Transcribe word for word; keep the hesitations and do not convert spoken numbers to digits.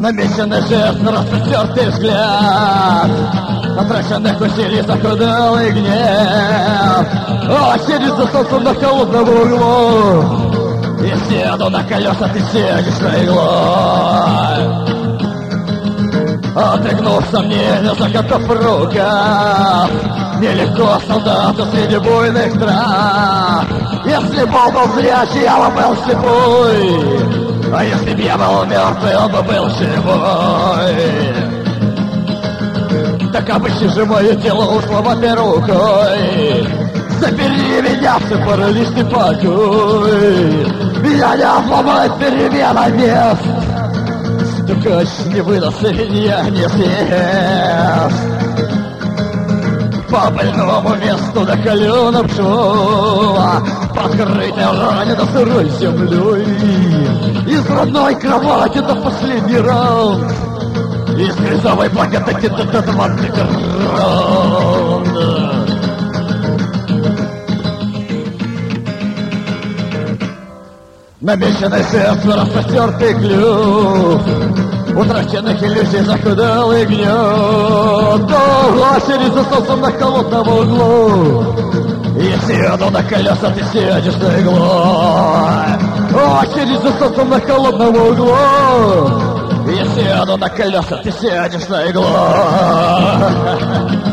Намеченный жест, распростертый взгляд, отращенных усилий захудалый гнев. Очередь за солнцем на холодном углу, и седу на колеса ты сидишь на иглой. Отрыгнув сомнения, закатав рукав, нелегко солдату среди буйных трав. Если был бы зрячий, я бы был слепой, а если б я был мертвый, он бы был живой. Так обычно же мое тело условатой рукой. Забери меня в свой параличный покой. Меня не обломает перемена мест, стукач не выдаст, меня не съест. По больному месту на каленом шума, покрытой ранено сырой землей. Из родной кровати до последний раунд, из грязовой благодати до двадцать раунд. Намеченный сердце, распростертый клюв, утраченных иллюзий захудалый гнет. Очередь за солнцем на холодном углу, и седу на колеса ты сидишь на иглой. Очередь за солнцем на холодном углу, и седу на колеса ты сидишь на иглой.